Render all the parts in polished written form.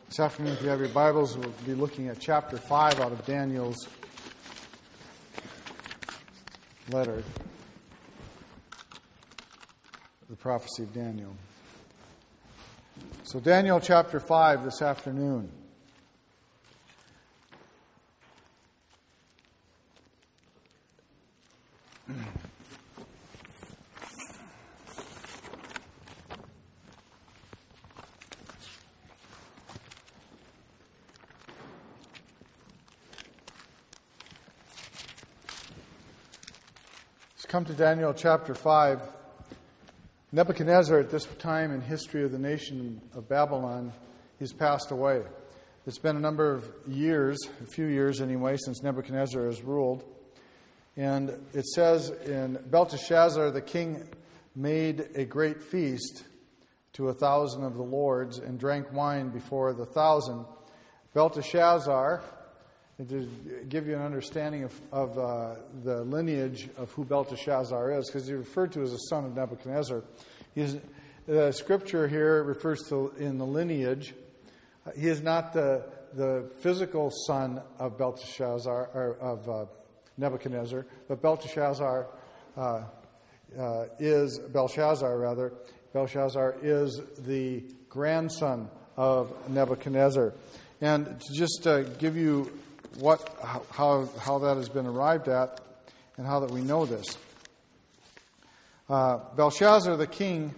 This afternoon, if you have your Bibles, we'll be looking at chapter 5 out of Daniel's letter, the prophecy of Daniel. So Daniel chapter 5 this afternoon. Come to Daniel chapter 5. Nebuchadnezzar, at this time in history of the nation of Babylon, he's passed away. It's been a number of years, a few years anyway, since Nebuchadnezzar has ruled. And it says in Belteshazzar, the king made a great feast to 1,000 of the lords and drank wine before the 1,000. Belteshazzar, to give you an understanding of the lineage of who Belteshazzar is, because he's referred to as a son of Nebuchadnezzar. The scripture here refers to in the lineage. He is not the physical son of Belteshazzar, or of Nebuchadnezzar, but Belshazzar is the grandson of Nebuchadnezzar. And to just give you how that has been arrived at, and how that we know this. Belshazzar the king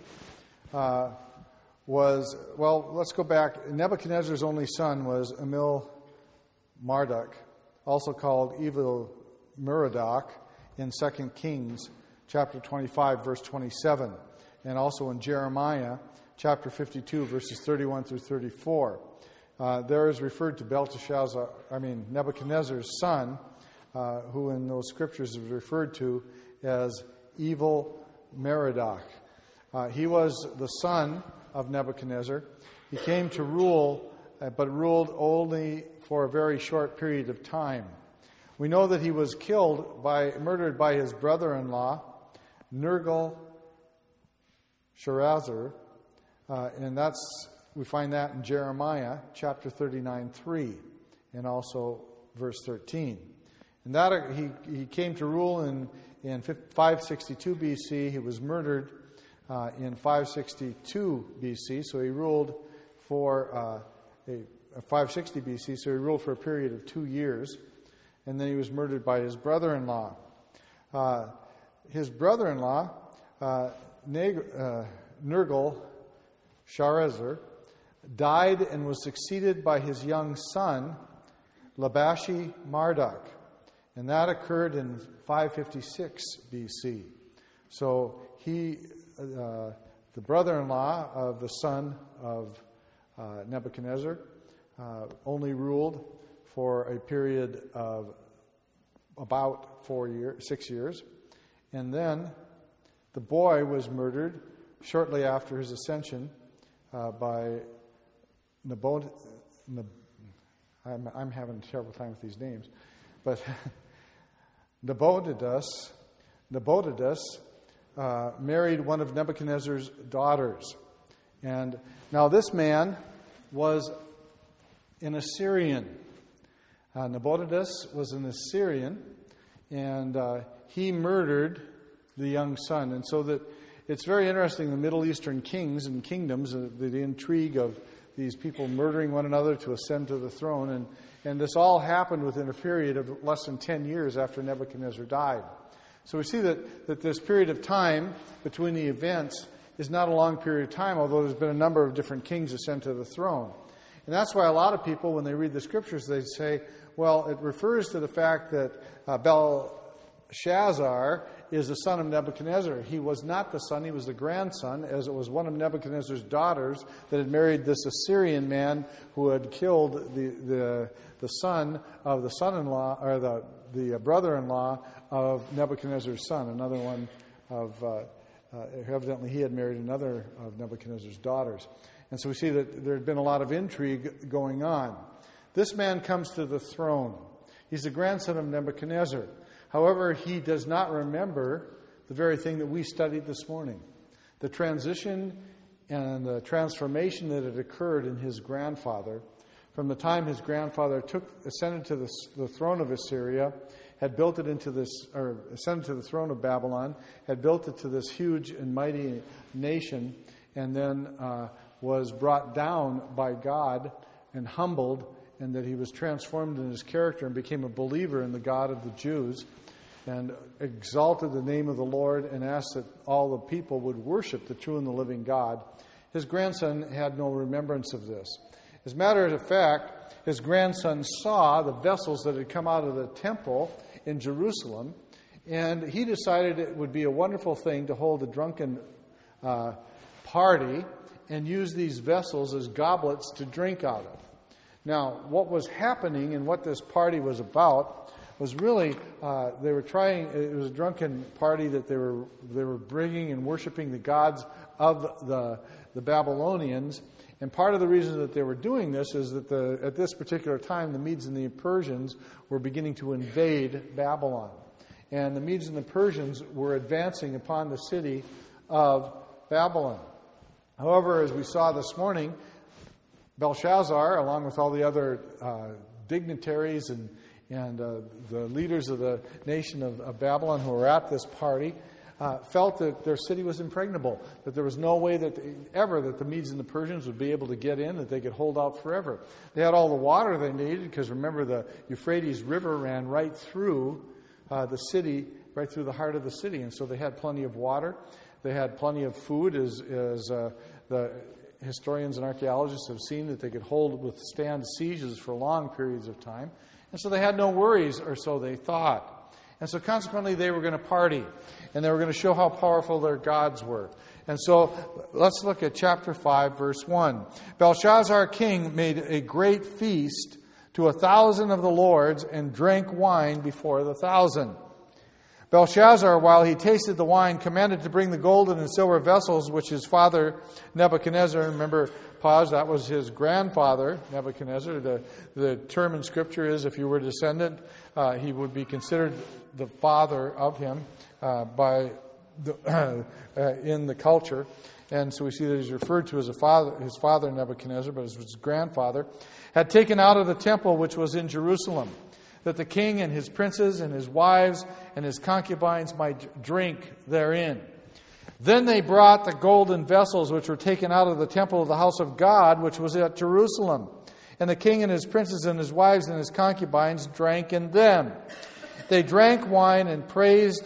let's go back. Nebuchadnezzar's only son was Amil-Marduk, also called Evil-Merodach in 2 Kings chapter 25, verse 27, and also in Jeremiah chapter 52, verses 31 through 34. There is referred to Nebuchadnezzar's son, who in those scriptures is referred to as Evil-Merodach. He was the son of Nebuchadnezzar. He came to rule, but ruled only for a very short period of time. We know that he was murdered by his brother-in-law, Nergal-Sharezer, and we find that in Jeremiah chapter 39:3, and also verse 13. And that he came to rule in 562 BC. He was murdered in 562 BC. So he ruled for 560 BC. So he ruled for a period of 2 years, and then he was murdered by his brother-in-law. His brother-in-law, Nergal-Sharezer, died and was succeeded by his young son, Labashi-Marduk. And that occurred in 556 BC. So he, the brother-in-law of the son of Nebuchadnezzar, only ruled for a period of about 6 years. And then the boy was murdered shortly after his ascension by I'm having a terrible time with these names, but Nabonidus married one of Nebuchadnezzar's daughters. And now this man was an Assyrian. Nabonidus was an Assyrian, and he murdered the young son. And so that it's very interesting, the Middle Eastern kings and kingdoms, the intrigue of these people murdering one another to ascend to the throne. And this all happened within a period of less than 10 years after Nebuchadnezzar died. So we see that this period of time between the events is not a long period of time, although there's been a number of different kings ascend to the throne. And that's why a lot of people, when they read the scriptures, they say, well, it refers to the fact that Belshazzar is the son of Nebuchadnezzar. He was not the son, he was the grandson, as it was one of Nebuchadnezzar's daughters that had married this Assyrian man who had killed the son of the son-in-law, or the brother-in-law of Nebuchadnezzar's son. Another one of, evidently he had married another of Nebuchadnezzar's daughters. And so we see that there had been a lot of intrigue going on. This man comes to the throne. He's the grandson of Nebuchadnezzar. However, he does not remember the very thing that we studied this morning. The transition and the transformation that had occurred in his grandfather from the time his grandfather ascended to the throne of Assyria, had built it into this, or ascended to the throne of Babylon, had built it to this huge and mighty nation, and then was brought down by God and humbled, and that he was transformed in his character and became a believer in the God of the Jews, and exalted the name of the Lord and asked that all the people would worship the true and the living God. His grandson had no remembrance of this. As a matter of fact, his grandson saw the vessels that had come out of the temple in Jerusalem, and he decided it would be a wonderful thing to hold a drunken party and use these vessels as goblets to drink out of. Now, what was happening and what this party was about was really, it was a drunken party that they were bringing and worshiping the gods of the Babylonians. And part of the reason that they were doing this is that at this particular time, the Medes and the Persians were beginning to invade Babylon. And the Medes and the Persians were advancing upon the city of Babylon. However, as we saw this morning, Belshazzar, along with all the other dignitaries and the leaders of the nation of Babylon who were at this party, felt that their city was impregnable, that there was no way that the Medes and the Persians would be able to get in, that they could hold out forever. They had all the water they needed, because remember, the Euphrates River ran right through the city, right through the heart of the city, and so they had plenty of water. They had plenty of food, as the historians and archaeologists have seen, that they could withstand sieges for long periods of time. And so they had no worries, or so they thought. And so consequently, they were going to party, and they were going to show how powerful their gods were. And so let's look at chapter 5, verse 1. Belshazzar king made a great feast to 1,000 of the lords and drank wine before the 1,000. Belshazzar, while he tasted the wine, commanded to bring the golden and silver vessels which his father Nebuchadnezzar, remember, that was his grandfather, Nebuchadnezzar. The term in Scripture is, if you were a descendant, he would be considered the father of him in the culture. And so we see that he's referred to as his father Nebuchadnezzar, but it was his grandfather, had taken out of the temple which was in Jerusalem, that the king and his princes and his wives and his concubines might drink therein. Then they brought the golden vessels which were taken out of the temple of the house of God, which was at Jerusalem. And the king and his princes and his wives and his concubines drank in them. They drank wine and praised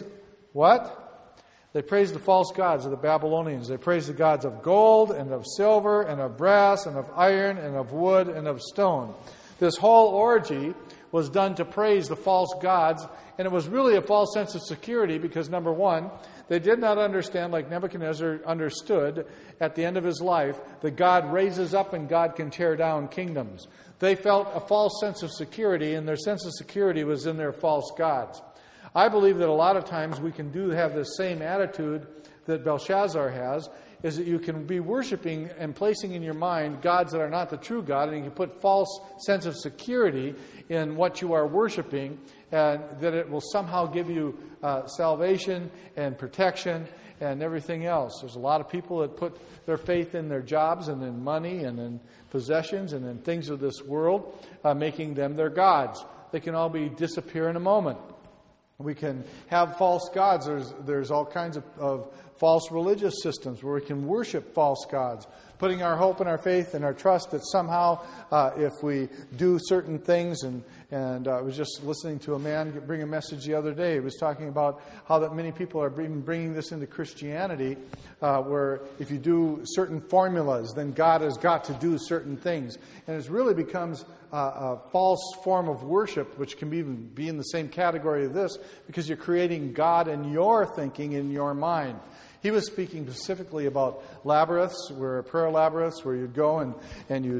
what? They praised the false gods of the Babylonians. They praised the gods of gold and of silver and of brass and of iron and of wood and of stone. This whole orgy was done to praise the false gods, and it was really a false sense of security because, number one, they did not understand, like Nebuchadnezzar understood at the end of his life, that God raises up and God can tear down kingdoms. They felt a false sense of security, and their sense of security was in their false gods. I believe that a lot of times we can have the same attitude that Belshazzar has, is that you can be worshiping and placing in your mind gods that are not the true God, and you can put false sense of security in what you are worshiping, and that it will somehow give you salvation and protection and everything else. There's a lot of people that put their faith in their jobs and in money and in possessions and in things of this world, making them their gods. They can all disappear in a moment. We can have false gods. There's all kinds of false religious systems where we can worship false gods, putting our hope and our faith and our trust that somehow if we do certain things, and I was just listening to a man bring a message the other day. He was talking about how that many people are bringing this into Christianity, where if you do certain formulas, then God has got to do certain things. And it really becomes a false form of worship, which can even be in the same category of this, because you're creating God in your thinking, in your mind. He was speaking specifically about labyrinths, prayer labyrinths, where you'd go and you'd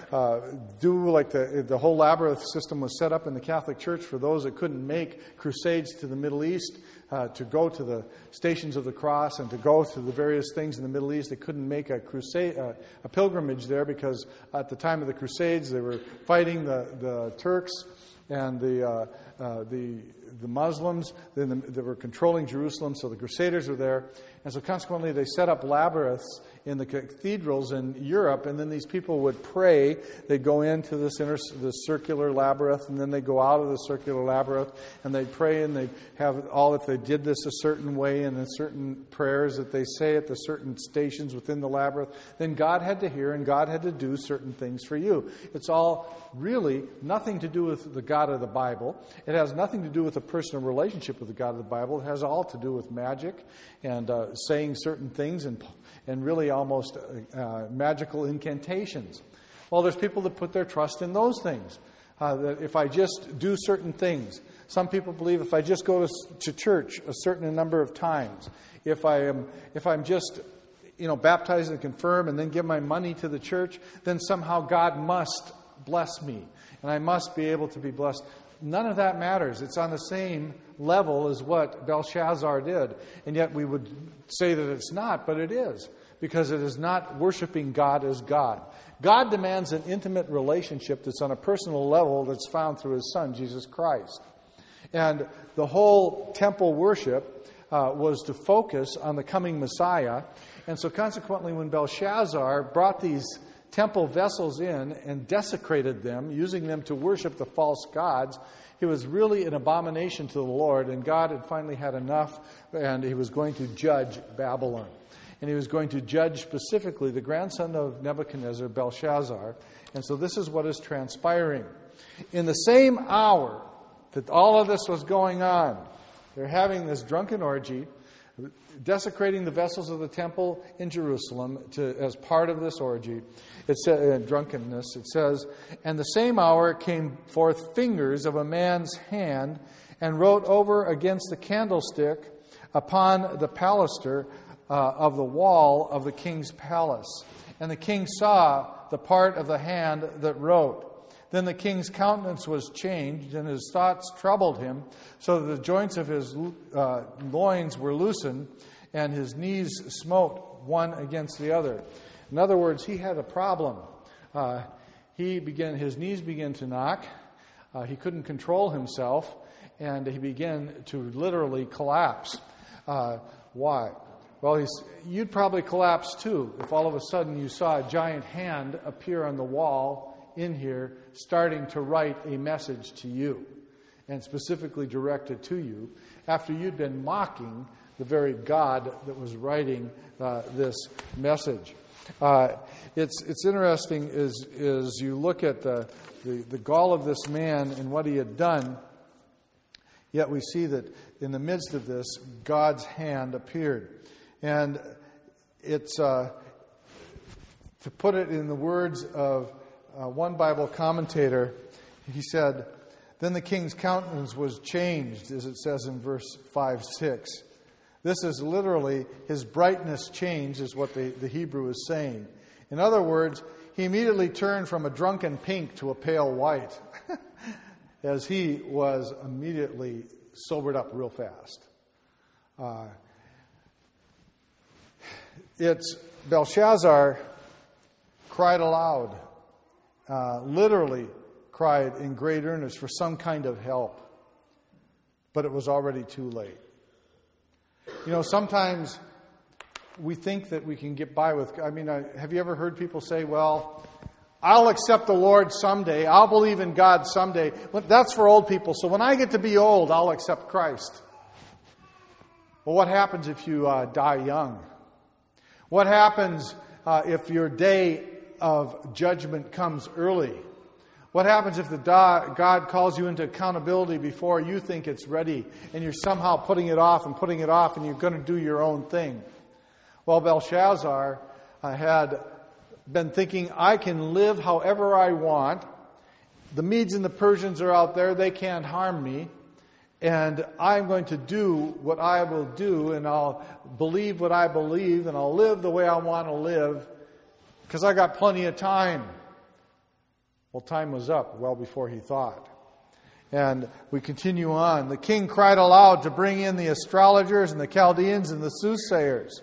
do like the whole labyrinth system was set up in the Catholic Church for those that couldn't make crusades to the Middle East, to go to the Stations of the Cross and to go to the various things in the Middle East. They couldn't make a crusade, a pilgrimage there, because at the time of the Crusades they were fighting the Turks and the Muslims that were controlling Jerusalem. So the Crusaders were there. And so consequently, they set up labyrinths in the cathedrals in Europe, and then these people would pray. They'd go into this circular labyrinth, and then they'd go out of the circular labyrinth, and they'd pray, and they'd have if they did this a certain way, and in certain prayers that they say at the certain stations within the labyrinth, then God had to hear, and God had to do certain things for you. It's all really nothing to do with the God of the Bible. It has nothing to do with a personal relationship with the God of the Bible. It has all to do with magic and saying certain things and really almost magical incantations. Well, there's people that put their trust in those things. That if I just do certain things, some people believe if I just go to church a certain number of times, if I'm just baptized and confirmed and then give my money to the church, then somehow God must bless me and I must be able to be blessed. None of that matters. It's on the same level as what Belshazzar did. And yet we would say that it's not, but it is. Because it is not worshiping God as God. God demands an intimate relationship that's on a personal level that's found through His Son, Jesus Christ. And the whole temple worship was to focus on the coming Messiah. And so consequently, when Belshazzar brought these temple vessels in and desecrated them, using them to worship the false gods, it was really an abomination to the Lord, and God had finally had enough, and He was going to judge Babylon. And He was going to judge specifically the grandson of Nebuchadnezzar, Belshazzar. And so this is what is transpiring. In the same hour that all of this was going on, they're having this drunken orgy, desecrating the vessels of the temple in Jerusalem as part of this orgy. It says, drunkenness. It says, "And the same hour came forth fingers of a man's hand, and wrote over against the candlestick upon the paluster of the wall of the king's palace. And the king saw the part of the hand that wrote. Then the king's countenance was changed, and his thoughts troubled him, so that the joints of his loins were loosened, and his knees smote one against the other." In other words, he had a problem. His knees began to knock. He couldn't control himself, and he began to literally collapse. Why? Well, you'd probably collapse too if all of a sudden you saw a giant hand appear on the wall in here starting to write a message to you, and specifically directed to you, after you'd been mocking the very God that was writing this message. It's interesting as you look at the gall of this man and what he had done, yet we see that in the midst of this, God's hand appeared. And it's, to put it in the words of one Bible commentator, he said, "Then the king's countenance was changed," as it says in verse 5-6. This is literally, his brightness changed, is what the Hebrew is saying. In other words, he immediately turned from a drunken pink to a pale white, as he was immediately sobered up real fast. Belshazzar cried aloud, literally cried in great earnest for some kind of help, but it was already too late. Sometimes we think that we can get by with, have you ever heard people say, well, I'll accept the Lord someday, I'll believe in God someday. That's for old people, so when I get to be old, I'll accept Christ. Well, what happens if you die young? What happens if your day of judgment comes early? What happens if God calls you into accountability before you think it's ready, and you're somehow putting it off, and you're going to do your own thing? Well, Belshazzar had been thinking, I can live however I want. The Medes and the Persians are out there. They can't harm me. And I'm going to do what I will do, and I'll believe what I believe, and I'll live the way I want to live, because I got plenty of time. Well, time was up well before he thought. And we continue on. The king cried aloud to bring in the astrologers and the Chaldeans and the soothsayers.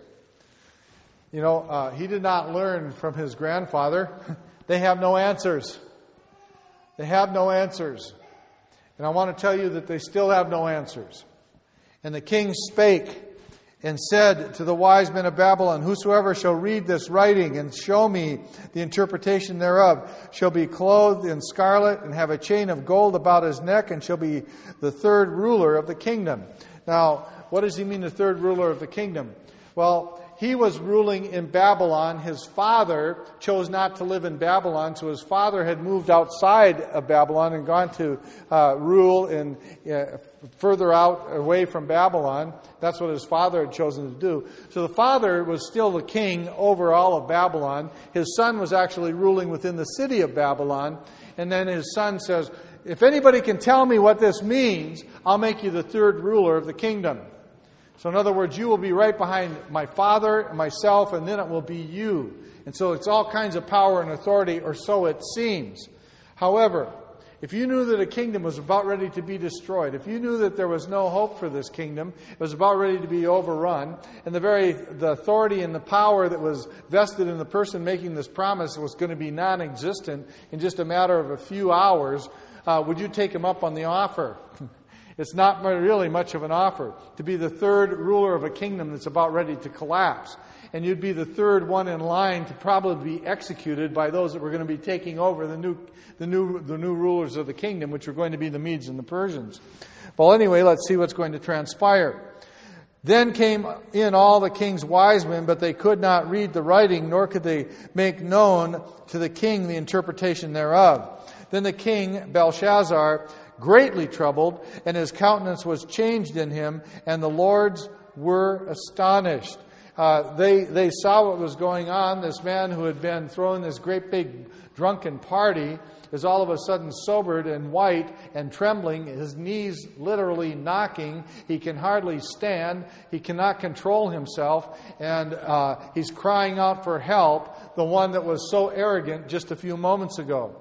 He did not learn from his grandfather. They have no answers. They have no answers. And I want to tell you that they still have no answers. And the king spake, and said to the wise men of Babylon, whosoever shall read this writing and show me the interpretation thereof shall be clothed in scarlet and have a chain of gold about his neck and shall be the third ruler of the kingdom. Now, what does he mean, the third ruler of the kingdom? Well, he was ruling in Babylon. His father chose not to live in Babylon, so his father had moved outside of Babylon and gone to rule in further out, away from Babylon. That's what his father had chosen to do. So the father was still the king over all of Babylon. His son was actually ruling within the city of Babylon. And then his son says, if anybody can tell me what this means, I'll make you the third ruler of the kingdom. So in other words, you will be right behind my father and myself, and then it will be you. And so it's all kinds of power and authority, or so it seems. However, if you knew that a kingdom was about ready to be destroyed, if you knew that there was no hope for this kingdom, it was about ready to be overrun, and the authority and the power that was vested in the person making this promise was going to be non-existent in just a matter of a few hours, would you take him up on the offer? It's not really much of an offer to be the third ruler of a kingdom that's about ready to collapse. And you'd be the third one in line to probably be executed by those that were going to be taking over the new rulers of the kingdom, which were going to be the Medes and the Persians. Well, anyway, let's see what's going to transpire. Then came in all the king's wise men, but they could not read the writing, nor could they make known to the king the interpretation thereof. Then the king, Belshazzar, greatly troubled, and his countenance was changed in him, and the lords were astonished. They saw what was going on. This man who had been throwing this great big drunken party is all of a sudden sobered and white and trembling, his knees literally knocking. He can hardly stand. He cannot control himself, and he's crying out for help, the one that was so arrogant just a few moments ago.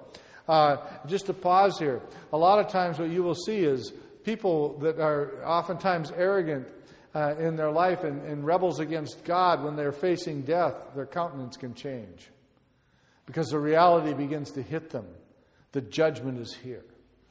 Just to pause here, a lot of times what you will see is people that are oftentimes arrogant in their life and rebels against God. When they're facing death, their countenance can change because the reality begins to hit them. The judgment is here.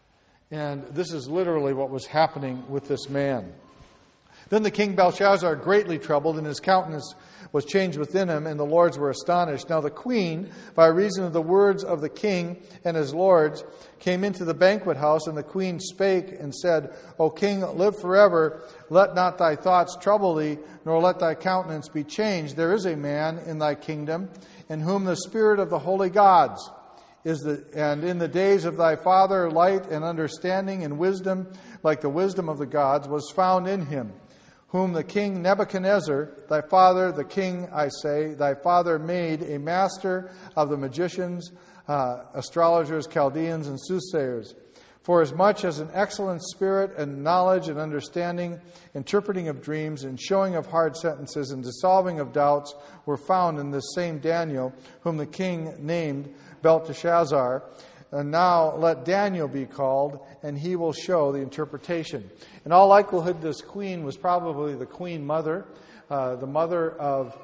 And this is literally what was happening with this man. Then the king Belshazzar, greatly troubled, and his countenance was changed within him, and the lords were astonished. Now the queen, by reason of the words of the king and his lords, came into the banquet house, and the queen spake and said, O king, live forever. Let not thy thoughts trouble thee, nor let thy countenance be changed. There is a man in thy kingdom, in whom the spirit of the holy gods is and in the days of thy father light and understanding and wisdom, like the wisdom of the gods, was found in him, whom the king Nebuchadnezzar, thy father, the king, I say, thy father made a master of the magicians, astrologers, Chaldeans, and soothsayers. For as much as an excellent spirit and knowledge and understanding, interpreting of dreams, and showing of hard sentences, and dissolving of doubts were found in this same Daniel, whom the king named Belteshazzar. And now let Daniel be called, and he will show the interpretation. In all likelihood, this queen was probably the queen mother, the mother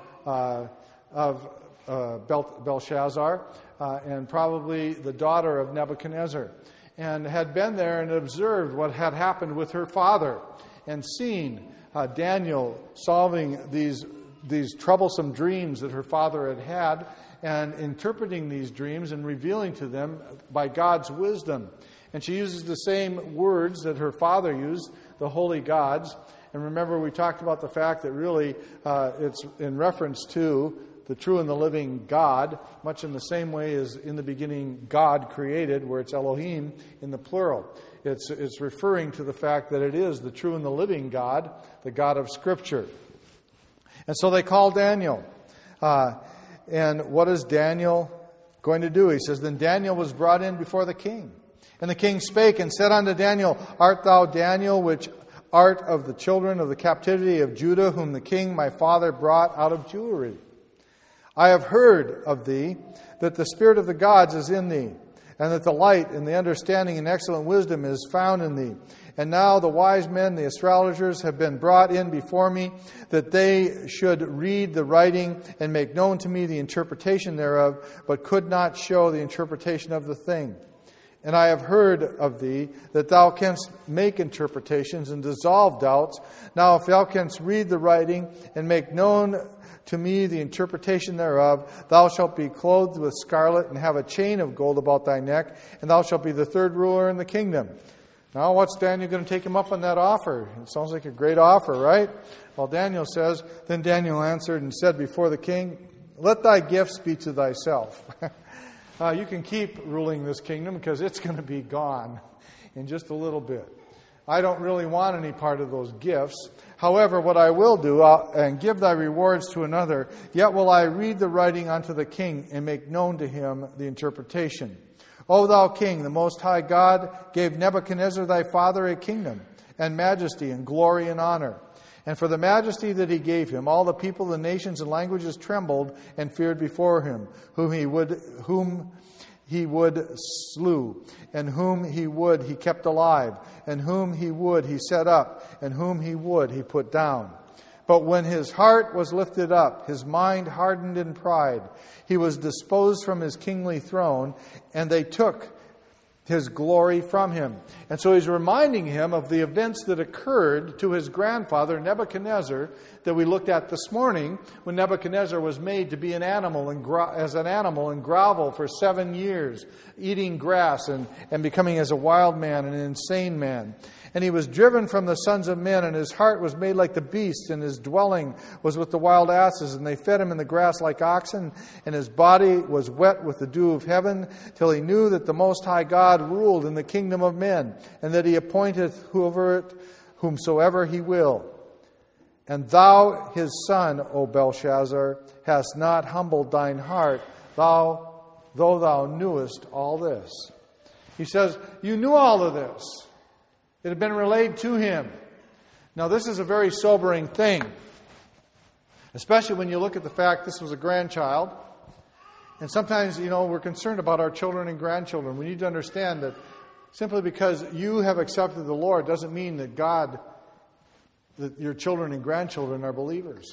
of Belshazzar, and probably the daughter of Nebuchadnezzar, and had been there and observed what had happened with her father, and seen Daniel solving these troublesome dreams that her father had had, and interpreting these dreams and revealing to them by God's wisdom. And she uses the same words that her father used, the holy gods. And remember, we talked about the fact that really it's in reference to the true and the living God, much in the same way as in the beginning God created, where it's Elohim in the plural. It's referring to the fact that it is the true and the living God, the God of Scripture. And so they call Daniel. And what is Daniel going to do? He says, Then Daniel was brought in before the king. And the king spake and said unto Daniel, Art thou Daniel, which art of the children of the captivity of Judah, whom the king my father brought out of Jewry? I have heard of thee, that the spirit of the gods is in thee, and that the light and the understanding and excellent wisdom is found in thee. And now the wise men, the astrologers, have been brought in before me, that they should read the writing and make known to me the interpretation thereof, but could not show the interpretation of the thing. And I have heard of thee, that thou canst make interpretations and dissolve doubts. Now if thou canst read the writing, and make known to me the interpretation thereof, thou shalt be clothed with scarlet, and have a chain of gold about thy neck, and thou shalt be the third ruler in the kingdom. Now what's Daniel going to take him up on that offer? It sounds like a great offer, right? Well, Daniel says, Then Daniel answered and said before the king, Let thy gifts be to thyself. You can keep ruling this kingdom, because it's going to be gone in just a little bit. I don't really want any part of those gifts. However, what I will do, and give thy rewards to another, yet will I read the writing unto the king, and make known to him the interpretation. O thou king, the most high God gave Nebuchadnezzar thy father a kingdom, and majesty, and glory, and honor. And for the majesty that he gave him, all the people, the nations, and languages trembled and feared before him, whom he would slew, and whom he would he kept alive, and whom he would he set up, and whom he would he put down. But when his heart was lifted up, his mind hardened in pride, he was disposed from his kingly throne, and they took his glory from him. And so he's reminding him of the events that occurred to his grandfather, Nebuchadnezzar, that we looked at this morning, when Nebuchadnezzar was made to be an animal as an animal in grovel for 7 years, eating grass and becoming as a wild man, an insane man. And he was driven from the sons of men, and his heart was made like the beasts, and his dwelling was with the wild asses, and they fed him in the grass like oxen, and his body was wet with the dew of heaven, till he knew that the Most High God ruled in the kingdom of men, and that he appointeth whomsoever he will. And thou, his son, O Belshazzar, hast not humbled thine heart, though thou knewest all this. He says, you knew all of this. It had been relayed to him. Now, this is a very sobering thing, especially when you look at the fact this was a grandchild. And sometimes, we're concerned about our children and grandchildren. We need to understand that simply because you have accepted the Lord doesn't mean that your children and grandchildren are believers.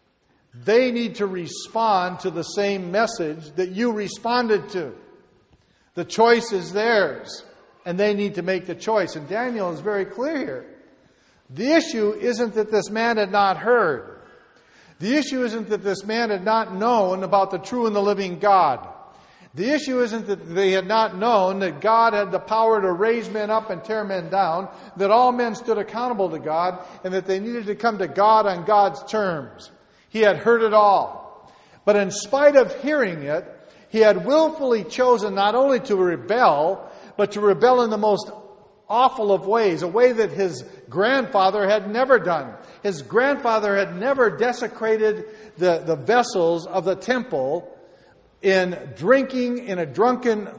They need to respond to the same message that you responded to. The choice is theirs, and they need to make the choice. And Daniel is very clear here. The issue isn't that this man had not heard. The issue isn't that this man had not known about the true and the living God. The issue isn't that they had not known that God had the power to raise men up and tear men down, that all men stood accountable to God, and that they needed to come to God on God's terms. He had heard it all. But in spite of hearing it, he had willfully chosen not only to rebel, but to rebel in the most awful of ways, a way that his grandfather had never done. His grandfather had never desecrated the vessels of the temple in drinking in a drunken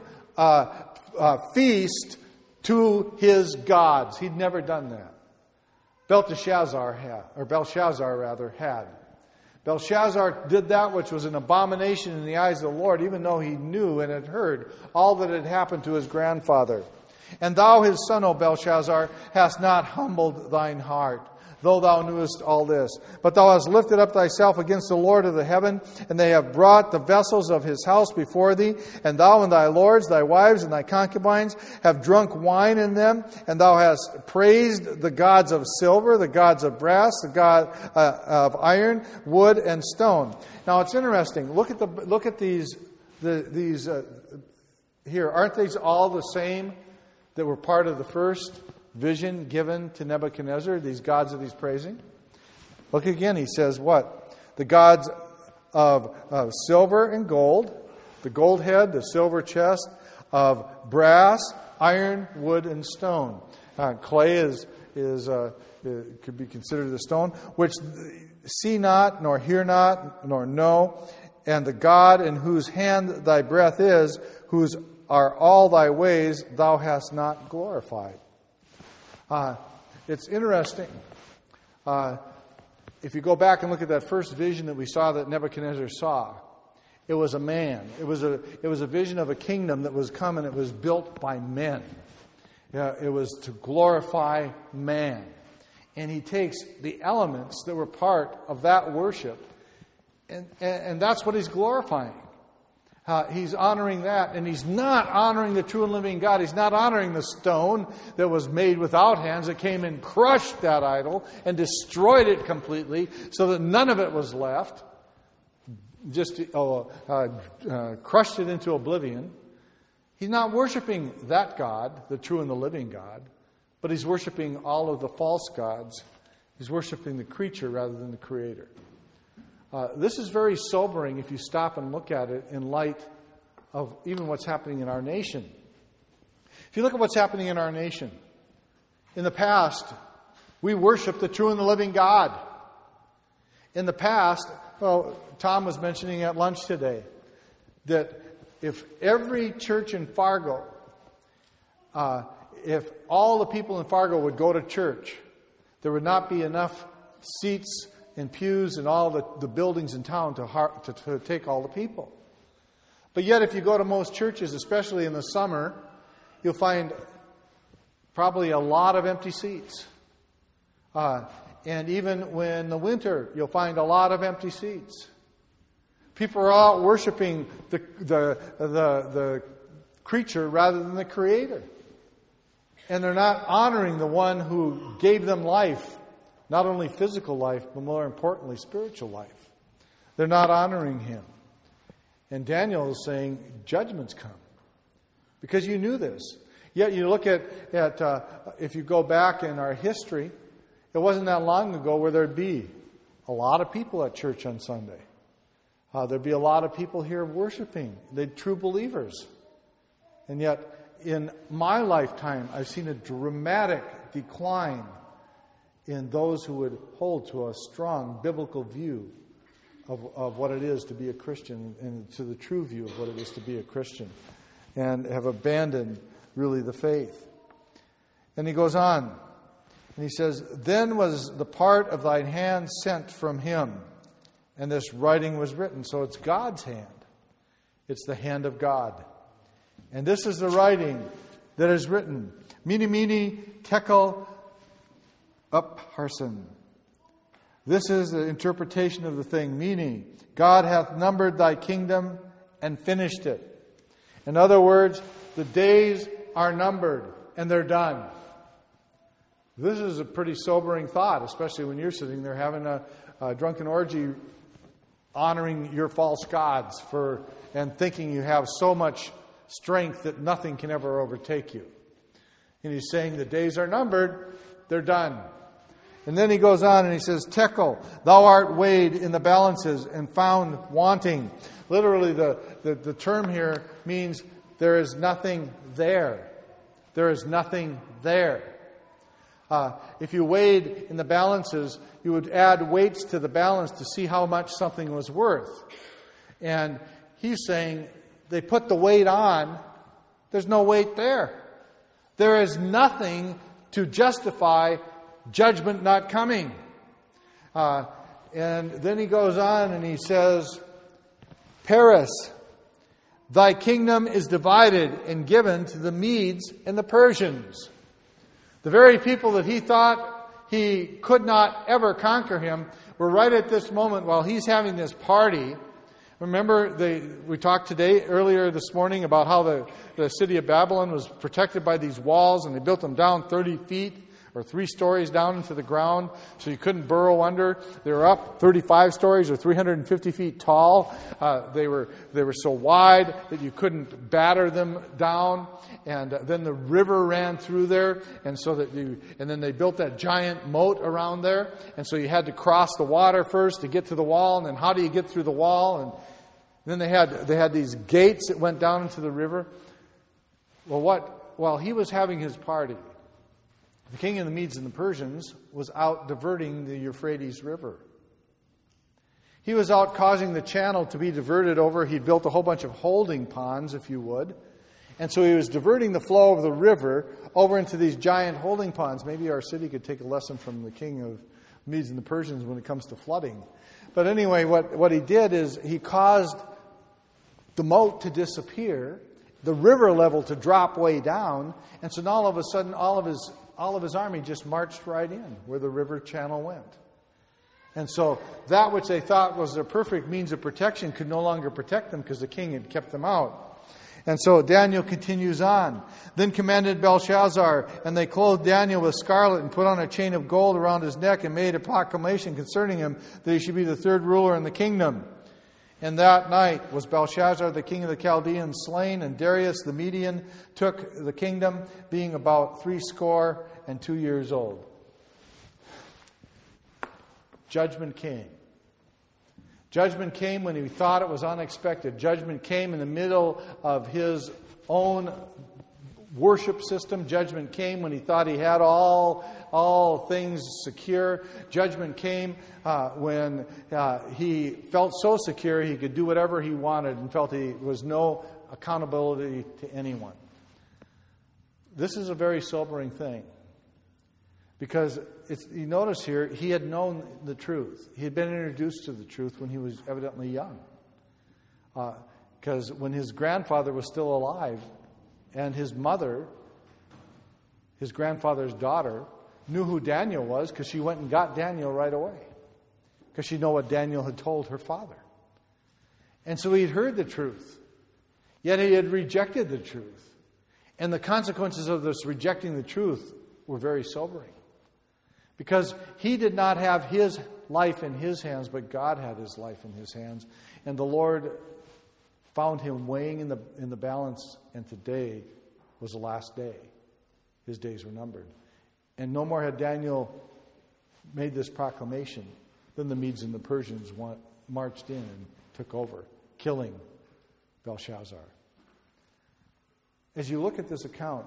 feast to his gods. He'd never done that. Belshazzar had. Belshazzar did that which was an abomination in the eyes of the Lord, even though he knew and had heard all that had happened to his grandfather. And thou, his son, O Belshazzar, hast not humbled thine heart, though thou knewest all this. But thou hast lifted up thyself against the Lord of the heaven, and they have brought the vessels of his house before thee, and thou and thy lords, thy wives, and thy concubines have drunk wine in them, and thou hast praised the gods of silver, the gods of brass, the god of iron, wood, and stone. Now it's interesting. Look at these here. Aren't these all the same that were part of the first vision given to Nebuchadnezzar, these gods that he's praising? Look again, he says what? The gods of silver and gold, the gold head, the silver chest, of brass, iron, wood, and stone. Clay could be considered a stone, which see not, nor hear not, nor know, and the God in whose hand thy breath is, whose are all thy ways, thou hast not glorified. It's interesting. If you go back and look at that first vision that we saw that Nebuchadnezzar saw, it was a man. It was a vision of a kingdom that was come, and it was built by men. It was to glorify man. And he takes the elements that were part of that worship, and that's what he's glorifying. He's honoring that, and he's not honoring the true and living God. He's not honoring the stone that was made without hands that came and crushed that idol and destroyed it completely so that none of it was left. Just crushed it into oblivion. He's not worshiping that God, the true and the living God, but he's worshiping all of the false gods. He's worshiping the creature rather than the Creator. This is very sobering if you stop and look at it in light of even what's happening in our nation. If you look at what's happening in our nation, in the past, we worship the true and the living God. In the past, well, Tom was mentioning at lunch today that if every church in Fargo, if all the people in Fargo would go to church, there would not be enough seats and pews and all the buildings in town to take all the people. But yet if you go to most churches, especially in the summer, you'll find probably a lot of empty seats. And even when in the winter, you'll find a lot of empty seats. People are out worshiping the creature rather than the Creator. And they're not honoring the one who gave them life. Not only physical life, but more importantly, spiritual life. They're not honoring Him. And Daniel is saying, judgment's come. Because you knew this. Yet you look at if you go back in our history, it wasn't that long ago where there'd be a lot of people at church on Sunday. There'd be a lot of people here worshiping. They're true believers. And yet, in my lifetime, I've seen a dramatic decline in those who would hold to a strong biblical view of what it is to be a Christian and to the true view of what it is to be a Christian and have abandoned really the faith. And he goes on and he says, "Then was the part of thine hand sent from him, and this writing was written." So it's God's hand. It's the hand of God. And this is the writing that is written. Mene, mene, tekel, upharsin. This is the interpretation of the thing, meaning God hath numbered thy kingdom and finished it. In other words, the days are numbered and they're done. This is a pretty sobering thought, especially when you're sitting there having a drunken orgy honoring your false gods and thinking you have so much strength that nothing can ever overtake you. And he's saying the days are numbered, they're done. And then he goes on and he says, "Tekel, thou art weighed in the balances and found wanting." Literally, the term here means there is nothing there. There is nothing there. If you weighed in the balances, you would add weights to the balance to see how much something was worth. And he's saying they put the weight on, there's no weight there. There is nothing to justify judgment not coming. And then he goes on and he says, "Paris, thy kingdom is divided and given to the Medes and the Persians." The very people that he thought he could not ever conquer him were right at this moment while he's having this party. Remember, we talked earlier this morning about how the city of Babylon was protected by these walls, and they built them down 30 feet or 3 stories down into the ground so you couldn't burrow under. They were up 35 stories or 350 feet tall. They were so wide that you couldn't batter them down. And then the river ran through there, and then they built that giant moat around there. And so you had to cross the water first to get to the wall, and then how do you get through the wall? And then they had these gates that went down into the river. Well, while he was having his party, the king of the Medes and the Persians was out diverting the Euphrates River. He was out causing the channel to be diverted over. He'd built a whole bunch of holding ponds, if you would. And so he was diverting the flow of the river over into these giant holding ponds. Maybe our city could take a lesson from the king of Medes and the Persians when it comes to flooding. But anyway, what he did is he caused the moat to disappear, the river level to drop way down, and so now all of a sudden all of his army just marched right in where the river channel went. And so that which they thought was their perfect means of protection could no longer protect them because the king had kept them out. And so Daniel continues on. Then commanded Belshazzar, and they clothed Daniel with scarlet and put on a chain of gold around his neck and made a proclamation concerning him that he should be the third ruler in the kingdom. And that night was Belshazzar, the king of the Chaldeans, slain, and Darius the Median took the kingdom, being about 62 years old. Judgment came. Judgment came when he thought it was unexpected. Judgment came in the middle of his own worship system. Judgment came when he thought he had all things secure. Judgment came when he felt so secure he could do whatever he wanted and felt he was no accountability to anyone. This is a very sobering thing. Because you notice here, he had known the truth. He had been introduced to the truth when he was evidently young. Because when his grandfather was still alive, and his mother, his grandfather's daughter, knew who Daniel was because she went and got Daniel right away. Because she knew what Daniel had told her father. And so he had heard the truth. Yet he had rejected the truth. And the consequences of this rejecting the truth were very sobering. Because he did not have his life in his hands, but God had his life in his hands. And the Lord found him weighing in the balance, and today was the last day. His days were numbered. And no more had Daniel made this proclamation than the Medes and the Persians marched in and took over, killing Belshazzar. As you look at this account,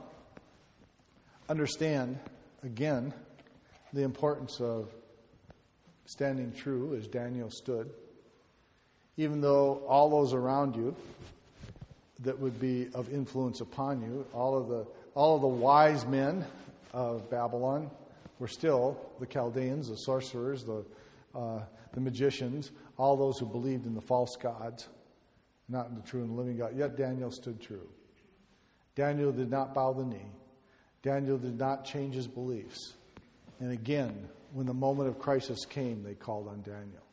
understand, again, the importance of standing true as Daniel stood, even though all those around you that would be of influence upon you, all of the wise men of Babylon were still the Chaldeans, the sorcerers, the magicians, all those who believed in the false gods, not in the true and living God. Yet Daniel stood true. Daniel did not bow the knee. Daniel did not change his beliefs. And again, when the moment of crisis came, they called on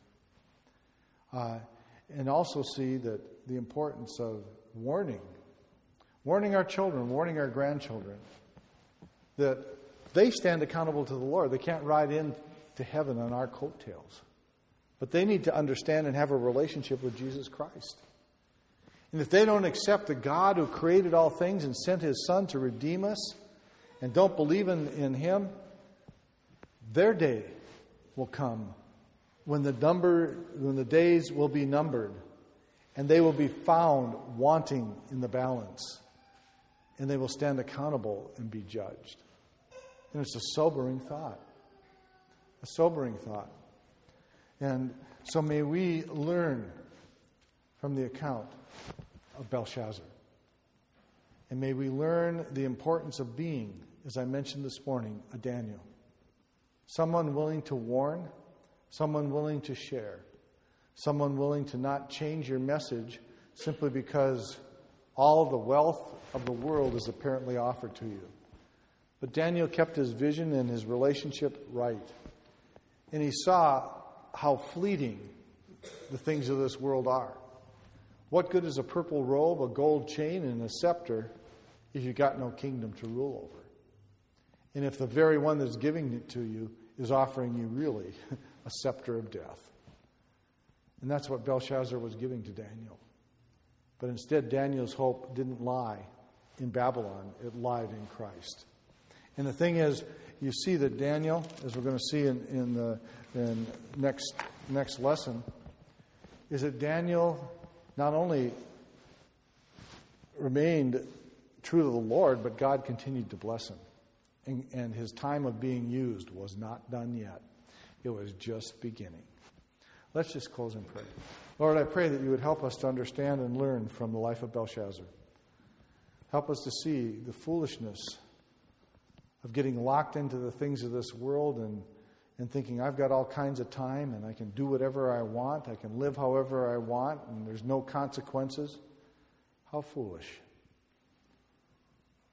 Daniel. And also see that the importance of warning our children, warning our grandchildren, that they stand accountable to the Lord. They can't ride into heaven on our coattails. But they need to understand and have a relationship with Jesus Christ. And if they don't accept the God who created all things and sent his Son to redeem us, and don't believe in him, their day will come when the days will be numbered, and they will be found wanting in the balance, and they will stand accountable and be judged. And it's a sobering thought. A sobering thought. And so may we learn from the account of Belshazzar. And may we learn the importance of being, as I mentioned this morning, a Daniel. Someone willing to warn, someone willing to share, someone willing to not change your message simply because all of the wealth of the world is apparently offered to you. But Daniel kept his vision and his relationship right. And he saw how fleeting the things of this world are. What good is a purple robe, a gold chain, and a scepter if you've got no kingdom to rule over? And if the very one that's giving it to you is offering you really a scepter of death. And that's what Belshazzar was giving to Daniel. But instead, Daniel's hope didn't lie in Babylon. It lied in Christ. And the thing is, you see that Daniel, as we're going to see in the next lesson, is that Daniel not only remained true to the Lord, but God continued to bless him. And his time of being used was not done yet. It was just beginning. Let's just close in prayer. Lord, I pray that you would help us to understand and learn from the life of Belshazzar. Help us to see the foolishness of getting locked into the things of this world and thinking I've got all kinds of time and I can do whatever I want, I can live however I want, and there's no consequences. How foolish.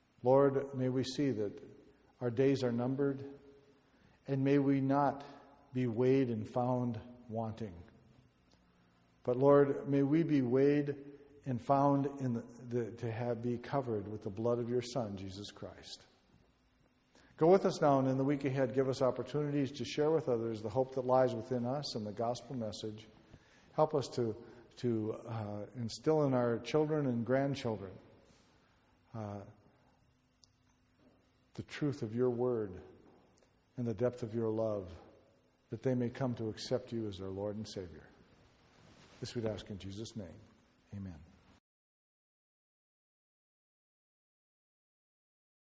Lord, may we see that our days are numbered, and may we not be weighed and found wanting. But Lord, may we be weighed and found be covered with the blood of your Son, Jesus Christ. Go with us now, and in the week ahead, give us opportunities to share with others the hope that lies within us and the gospel message. Help us to instill in our children and grandchildren the truth of your word and the depth of your love, that they may come to accept you as their Lord and Savior. This we'd ask in Jesus' name. Amen.